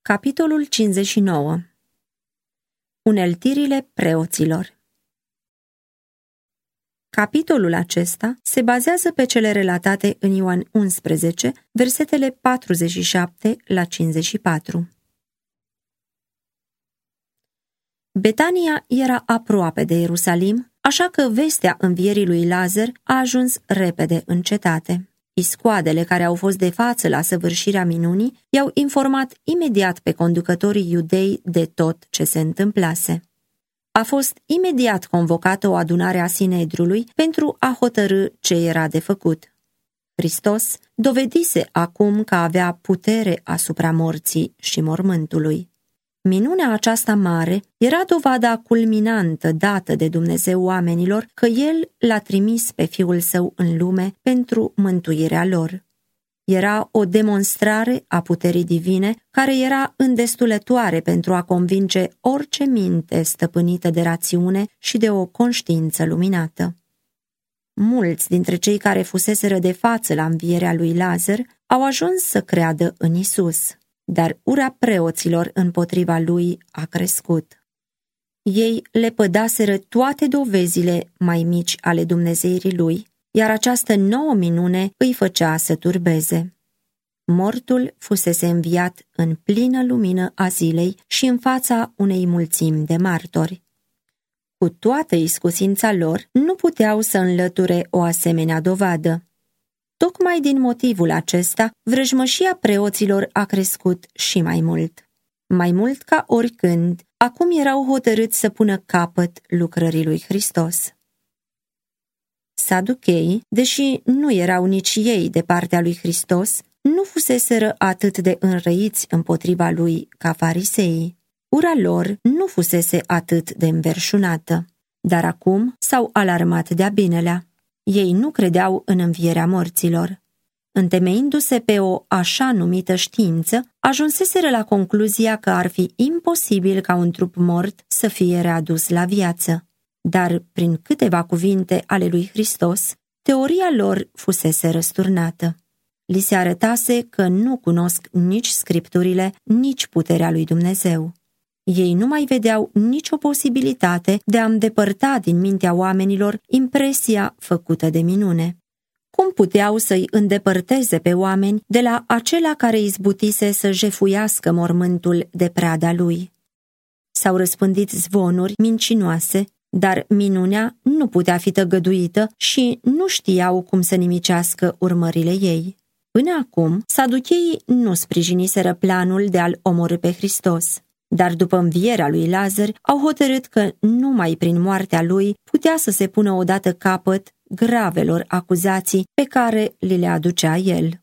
Capitolul 59. Uneltirile preoților. Capitolul acesta se bazează pe cele relatate în Ioan 11, versetele 47 la 54. Betania era aproape de Ierusalim, așa că vestea învierii lui Lazar a ajuns repede în cetate. Iscoadele care au fost de față la săvârșirea minunii i-au informat imediat pe conducătorii iudei de tot ce se întâmplase. A fost imediat convocată o adunare a Sinedriului pentru a hotărî ce era de făcut. Hristos dovedise acum că avea putere asupra morții și mormântului. Minunea aceasta mare era dovada culminantă dată de Dumnezeu oamenilor că El l-a trimis pe Fiul Său în lume pentru mântuirea lor. Era o demonstrare a puterii divine care era îndestulătoare pentru a convinge orice minte stăpânită de rațiune și de o conștiință luminată. Mulți dintre cei care fuseseră de față la învierea lui Lazar au ajuns să creadă în Isus. Dar ura preoților împotriva lui a crescut. Ei lepădaseră toate dovezile mai mici ale dumnezeirii lui, iar această nouă minune îi făcea să turbeze. Mortul fusese înviat în plină lumină a zilei și în fața unei mulțimi de martori. Cu toată iscusința lor, nu puteau să înlăture o asemenea dovadă. Tocmai din motivul acesta, vrăjmășia preoților a crescut și mai mult. Mai mult ca oricând, acum erau hotărâți să pună capăt lucrării lui Hristos. Saducheii, deși nu erau nici ei de partea lui Hristos, nu fuseseră atât de înrăiți împotriva lui ca fariseii. Ura lor nu fusese atât de înverșunată, dar acum s-au alarmat de-a binelea. Ei nu credeau în învierea morților. Întemeindu-se pe o așa numită știință, ajunseseră la concluzia că ar fi imposibil ca un trup mort să fie readus la viață. Dar, prin câteva cuvinte ale lui Hristos, teoria lor fusese răsturnată. Li se arătase că nu cunosc nici scripturile, nici puterea lui Dumnezeu. Ei nu mai vedeau nicio posibilitate de a îndepărta din mintea oamenilor impresia făcută de minune. Cum puteau să-i îndepărteze pe oameni de la acela care izbutise să jefuiască mormântul de prada lui? S-au răspândit zvonuri mincinoase, dar minunea nu putea fi tăgăduită și nu știau cum să nimicească urmările ei. Până acum, saducheii nu sprijiniseră planul de a-l omorî pe Hristos. Dar după învierea lui Lazar, au hotărât că numai prin moartea lui putea să se pună odată capăt gravelor acuzații pe care le aducea el.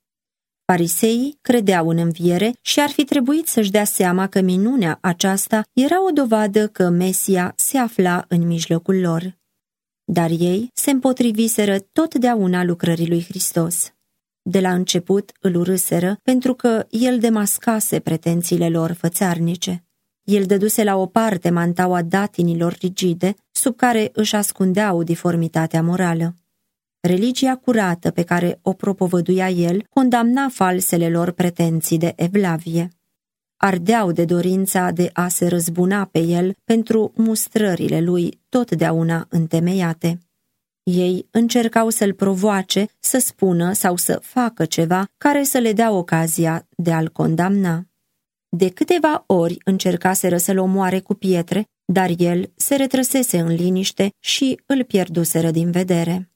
Fariseii credeau în înviere și ar fi trebuit să-și dea seama că minunea aceasta era o dovadă că Mesia se afla în mijlocul lor. Dar ei se împotriviseră totdeauna lucrării lui Hristos. De la început îl urâseră pentru că el demascase pretențiile lor fățarnice. El dăduse la o parte mantaua datinilor rigide, sub care își ascundeau diformitatea morală. Religia curată pe care o propovăduia el condamna falsele lor pretenții de evlavie. Ardeau de dorința de a se răzbuna pe el pentru mustrările lui totdeauna întemeiate. Ei încercau să-l provoace, să spună sau să facă ceva care să le dea ocazia de a-l condamna. De câteva ori încercaseră să-l omoare cu pietre, dar el se retrăsese în liniște și îl pierduseră din vedere.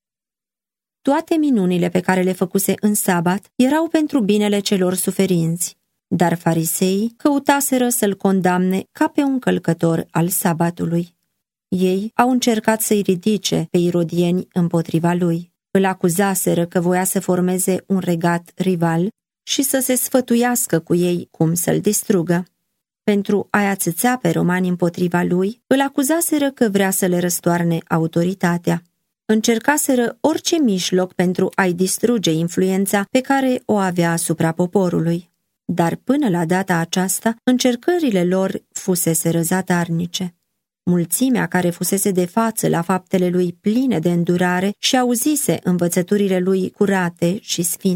Toate minunile pe care le făcuse în sabat erau pentru binele celor suferinți, dar fariseii căutaseră să-l condamne ca pe un călcător al sabatului. Ei au încercat să-i ridice pe irodieni împotriva lui. Îl acuzaseră că voia să formeze un regat rival și să se sfătuiască cu ei cum să-l distrugă. Pentru a-i ațăța pe romani împotriva lui, îl acuzaseră că vrea să le răstoarne autoritatea. Încercaseră orice mijloc pentru a-i distruge influența pe care o avea asupra poporului. Dar până la data aceasta, încercările lor fuseseră zadarnice. Mulțimea care fusese de față la faptele lui pline de îndurare și auzise învățăturile lui curate și sfinte,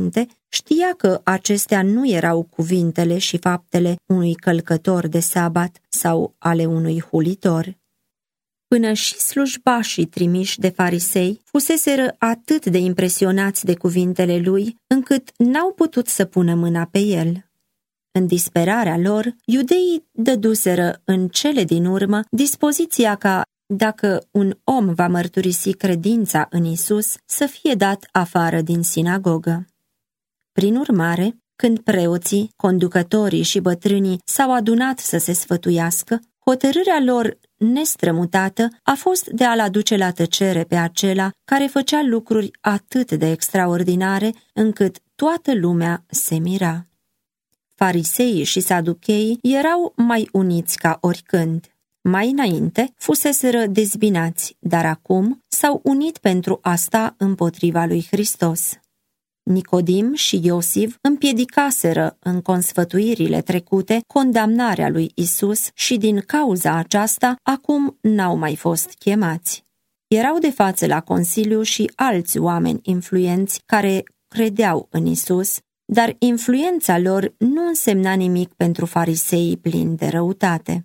Știa că acestea nu erau cuvintele și faptele unui călcător de sabat sau ale unui hulitor. Până și slujbașii trimiși de farisei fuseseră atât de impresionați de cuvintele lui, încât n-au putut să pună mâna pe el. În disperarea lor, iudeii dăduseră în cele din urmă dispoziția ca, dacă un om va mărturisi credința în Isus, să fie dat afară din sinagogă. Prin urmare, când preoții, conducătorii și bătrânii s-au adunat să se sfătuiască, hotărârea lor nestrămutată a fost de a-l aduce la tăcere pe acela care făcea lucruri atât de extraordinare încât toată lumea se mira. Fariseii și saducheii erau mai uniți ca oricând. Mai înainte fuseseră dezbinați, dar acum s-au unit pentru a sta împotriva lui Hristos. Nicodim și Iosif împiedicaseră în consfătuirile trecute condamnarea lui Isus și din cauza aceasta acum n-au mai fost chemați. Erau de față la consiliu și alți oameni influenți care credeau în Isus, dar influența lor nu însemna nimic pentru fariseii plini de răutate.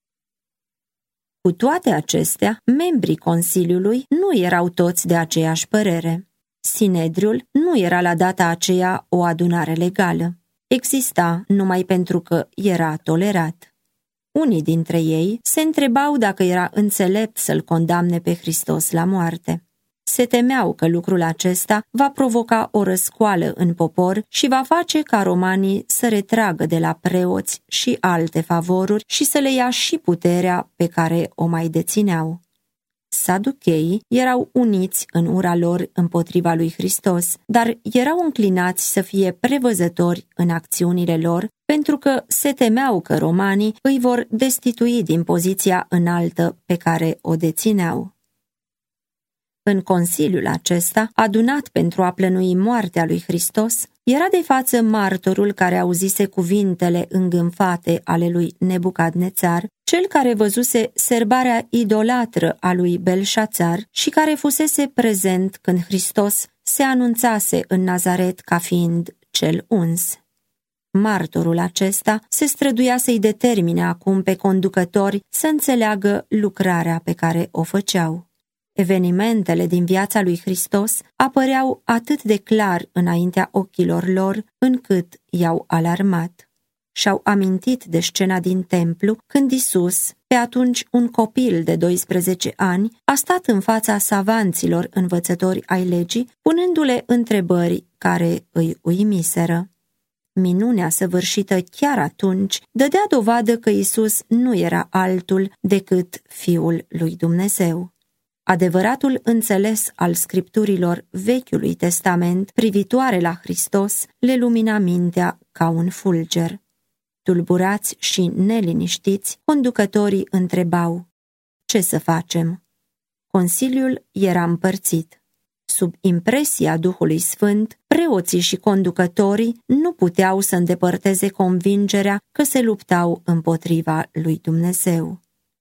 Cu toate acestea, membrii consiliului nu erau toți de aceeași părere. Sinedriul nu era la data aceea o adunare legală. Exista numai pentru că era tolerat. Unii dintre ei se întrebau dacă era înțelept să-l condamne pe Hristos la moarte. Se temeau că lucrul acesta va provoca o răscoală în popor și va face ca romanii să retragă de la preoți și alte favoruri și să le ia și puterea pe care o mai dețineau. Saducheii erau uniți în ura lor împotriva lui Hristos, dar erau înclinați să fie prevăzători în acțiunile lor, pentru că se temeau că romanii îi vor destitui din poziția înaltă pe care o dețineau. În consiliul acesta, adunat pentru a plănui moartea lui Hristos, era de față martorul care auzise cuvintele îngânfate ale lui Nebucadnețar, cel care văzuse serbarea idolatră a lui Belșațar și care fusese prezent când Hristos se anunțase în Nazaret ca fiind cel uns. Martorul acesta se străduia să-i determine acum pe conducători să înțeleagă lucrarea pe care o făceau. Evenimentele din viața lui Hristos apăreau atât de clar înaintea ochilor lor, încât i-au alarmat. Și-au amintit de scena din templu, când Isus, pe atunci un copil de 12 ani, a stat în fața savanților învățători ai legii, punându-le întrebări care îi uimiseră. Minunea săvârșită chiar atunci dădea dovadă că Isus nu era altul decât Fiul lui Dumnezeu. Adevăratul înțeles al scripturilor Vechiului Testament privitoare la Hristos le lumina mintea ca un fulger. Tulburați și neliniștiți, conducătorii întrebau: ce să facem? Consiliul era împărțit. Sub impresia Duhului Sfânt, preoții și conducătorii nu puteau să îndepărteze convingerea că se luptau împotriva lui Dumnezeu.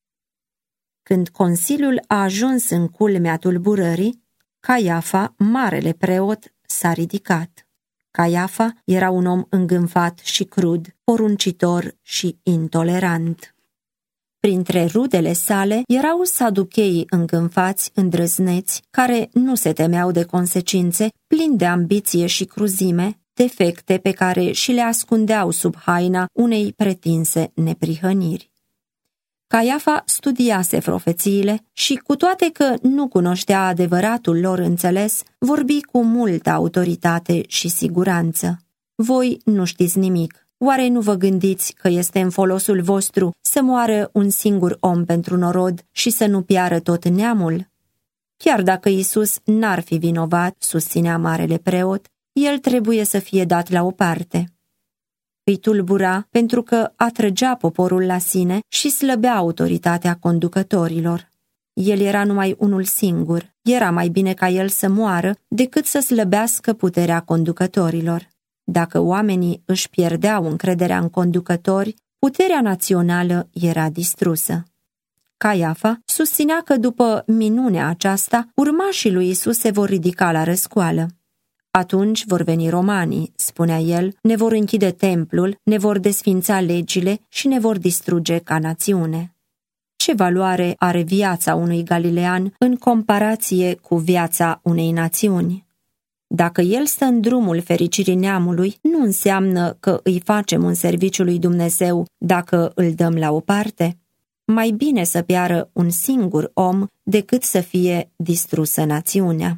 Când consiliul a ajuns în culmea tulburării, Caiafa, marele preot, s-a ridicat. Caiafa era un om îngânfat și crud, poruncitor și intolerant. Printre rudele sale erau saducheii îngânfați, îndrăzneți, care nu se temeau de consecințe, plini de ambiție și cruzime, defecte pe care și le ascundeau sub haina unei pretinse neprihăniri. Caiafa studiase profețiile și, cu toate că nu cunoștea adevăratul lor înțeles, vorbi cu multă autoritate și siguranță. Voi nu știți nimic. Oare nu vă gândiți că este în folosul vostru să moară un singur om pentru norod și să nu piară tot neamul? Chiar dacă Isus n-ar fi vinovat, susținea marele preot, el trebuie să fie dat la o parte. Îi tulbura pentru că atrăgea poporul la sine și slăbea autoritatea conducătorilor. El era numai unul singur, era mai bine ca el să moară decât să slăbească puterea conducătorilor. Dacă oamenii își pierdeau încrederea în conducători, puterea națională era distrusă. Caiafa susținea că după minunea aceasta, urmașii lui Isus se vor ridica la răscoală. Atunci vor veni romanii, spunea el, ne vor închide templul, ne vor desfința legile și ne vor distruge ca națiune. Ce valoare are viața unui galilean în comparație cu viața unei națiuni? Dacă el stă în drumul fericirii neamului, nu înseamnă că îi facem un serviciu lui Dumnezeu dacă îl dăm la o parte. Mai bine să piară un singur om decât să fie distrusă națiunea.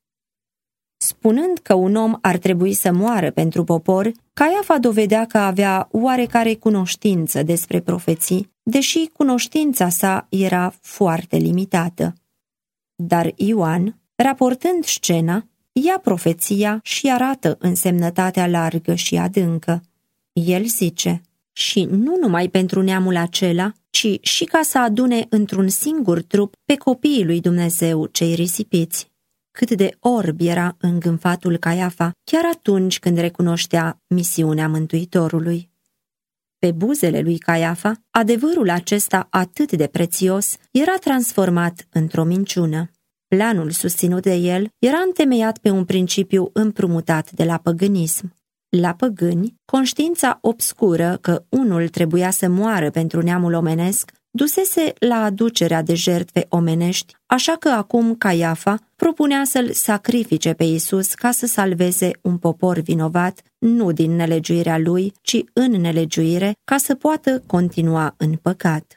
Spunând că un om ar trebui să moară pentru popor, Caiafa dovedea că avea oarecare cunoștință despre profeții, deși cunoștința sa era foarte limitată. Dar Ioan, raportând scena, ia profeția și arată însemnătatea largă și adâncă. El zice: și nu numai pentru neamul acela, ci și ca să adune într-un singur trup pe copiii lui Dumnezeu cei risipiți. Cât de orb era îngânfatul Caiafa, chiar atunci când recunoștea misiunea Mântuitorului. Pe buzele lui Caiafa, adevărul acesta atât de prețios era transformat într-o minciună. Planul susținut de el era întemeiat pe un principiu împrumutat de la păgânism. La păgâni, conștiința obscură că unul trebuia să moară pentru neamul omenesc dusese la aducerea de jertfe omenești, așa că acum Caiafa propunea să-l sacrifice pe Iisus ca să salveze un popor vinovat, nu din nelegiuirea lui, ci în nelegiuire, ca să poată continua în păcat.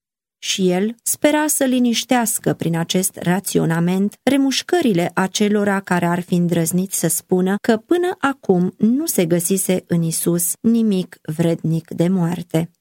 Și el spera să liniștească prin acest raționament remușcările acelora care ar fi îndrăznit să spună că până acum nu se găsise în Iisus nimic vrednic de moarte.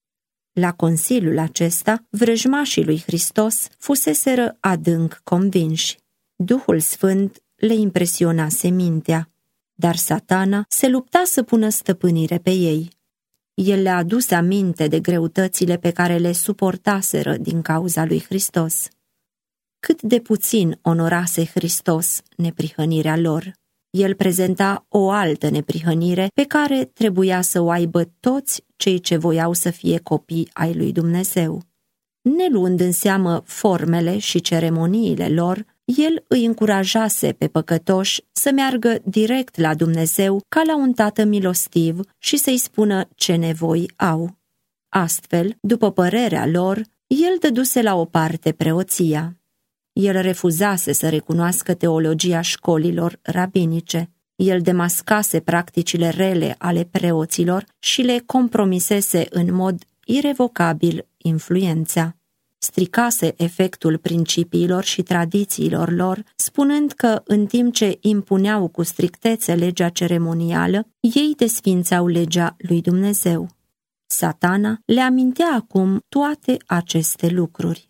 La consiliul acesta, vrăjmașii lui Hristos fuseseră adânc convinși. Duhul Sfânt le impresionase mintea, dar Satana se lupta să pună stăpânire pe ei. El le-a adus aminte de greutățile pe care le suportaseră din cauza lui Hristos. Cât de puțin onorase Hristos neprihănirea lor. El prezenta o altă neprihănire pe care trebuia să o aibă toți cei ce voiau să fie copii ai lui Dumnezeu. Neluând în seamă formele și ceremoniile lor, el îi încurajase pe păcătoși să meargă direct la Dumnezeu ca la un tată milostiv și să-i spună ce nevoi au. Astfel, după părerea lor, el dăduse la o parte preoția. El refuzase să recunoască teologia școlilor rabinice. El demascase practicile rele ale preoților și le compromisese în mod irevocabil influența. Stricase efectul principiilor și tradițiilor lor, spunând că, în timp ce impuneau cu strictețe legea ceremonială, ei desfințau legea lui Dumnezeu. Satana le amintea acum toate aceste lucruri.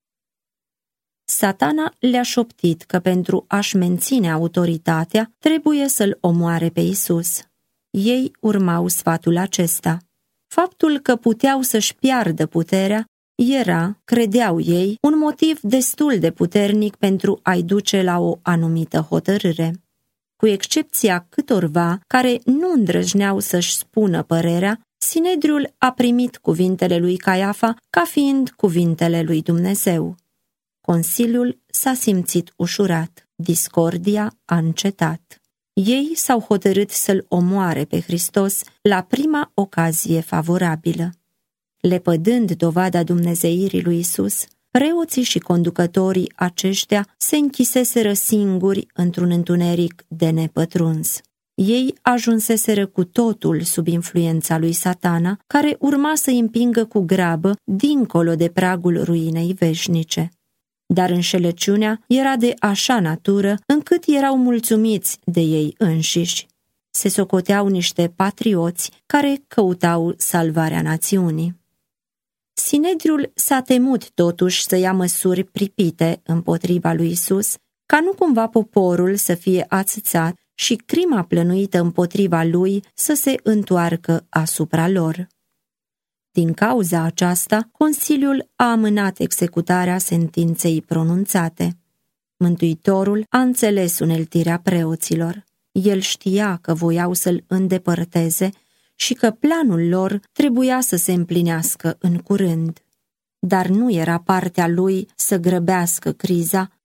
Satana le-a șoptit că pentru a-și menține autoritatea trebuie să-l omoare pe Iisus. Ei urmau sfatul acesta. Faptul că puteau să-și piardă puterea era, credeau ei, un motiv destul de puternic pentru a-i duce la o anumită hotărâre. Cu excepția câtorva care nu îndrăzneau să-și spună părerea, Sinedriul a primit cuvintele lui Caiafa ca fiind cuvintele lui Dumnezeu. Consiliul s-a simțit ușurat, discordia a încetat. Ei s-au hotărât să-l omoare pe Hristos la prima ocazie favorabilă. Lepădând dovada dumnezeirii lui Iisus, preoții și conducătorii aceștia se închiseseră singuri într-un întuneric de nepătruns. Ei ajunseseră cu totul sub influența lui Satana, care urma să-i împingă cu grabă dincolo de pragul ruinei veșnice. Dar înșelăciunea era de așa natură încât erau mulțumiți de ei înșiși. Se socoteau niște patrioți care căutau salvarea națiunii. Sinedriul s-a temut totuși să ia măsuri pripite împotriva lui Iisus, ca nu cumva poporul să fie ațățat și crima plănuită împotriva lui să se întoarcă asupra lor. Din cauza aceasta, Consiliul a amânat executarea sentinței pronunțate. Mântuitorul a înțeles uneltirea preoților. El știa că voiau să-l îndepărteze și că planul lor trebuia să se împlinească în curând. Dar nu era partea lui să grăbească criza,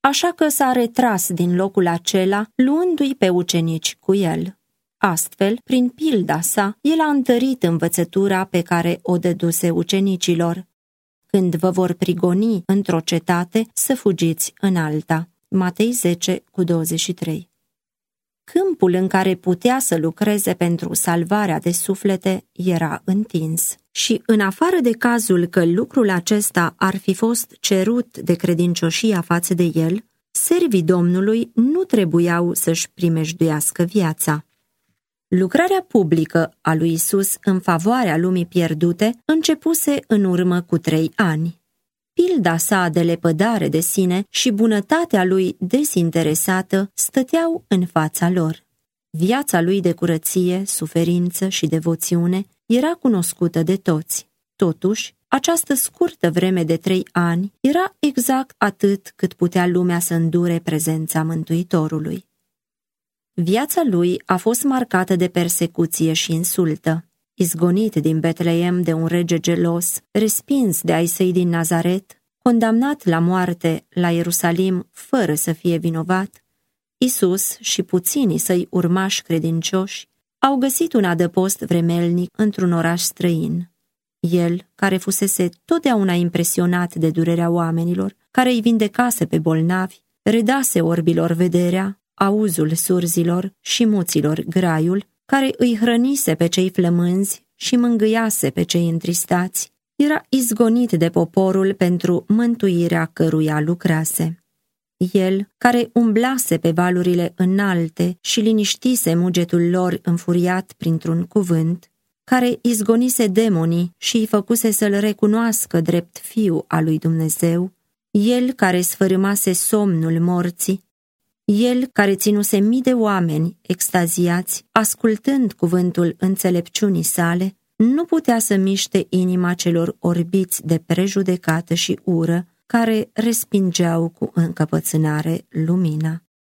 așa că s-a retras din locul acela, luându-i pe ucenici cu el. Astfel, prin pilda sa, el a întărit învățătura pe care o dăduse ucenicilor. Când vă vor prigoni într-o cetate, să fugiți în alta. Matei 10:23. Câmpul în care putea să lucreze pentru salvarea de suflete era întins. Și în afară de cazul că lucrul acesta ar fi fost cerut de credincioșia față de el, servii Domnului nu trebuiau să-și primejduiască viața. Lucrarea publică a lui Isus în favoarea lumii pierdute începuse în urmă cu 3 ani. Pilda sa de lepădare de sine și bunătatea lui dezinteresată stăteau în fața lor. Viața lui de curăție, suferință și devoțiune era cunoscută de toți. Totuși, această scurtă vreme de 3 ani era exact atât cât putea lumea să îndure prezența Mântuitorului. Viața lui a fost marcată de persecuție și insultă. Izgonit din Betleem de un rege gelos, respins de ai săi din Nazaret, condamnat la moarte la Ierusalim fără să fie vinovat, Isus și puținii săi urmași credincioși au găsit un adăpost vremelnic într-un oraș străin. El, care fusese totdeauna impresionat de durerea oamenilor, care îi vindecase pe bolnavi, redase orbilor vederea, auzul surzilor și muților graiul, care îi hrănise pe cei flămânzi și mângâiase pe cei întristați, era izgonit de poporul pentru mântuirea căruia lucrase. El, care umblase pe valurile înalte și liniștise mugetul lor înfuriat printr-un cuvânt, care izgonise demonii și îi făcuse să-l recunoască drept fiu al lui Dumnezeu, el care sfărâmase somnul morții, el care ținuse mii de oameni extaziați, ascultând cuvântul înțelepciunii sale, nu putea să miște inima celor orbiți de prejudecată și ură, care respingeau cu încăpățânare lumina.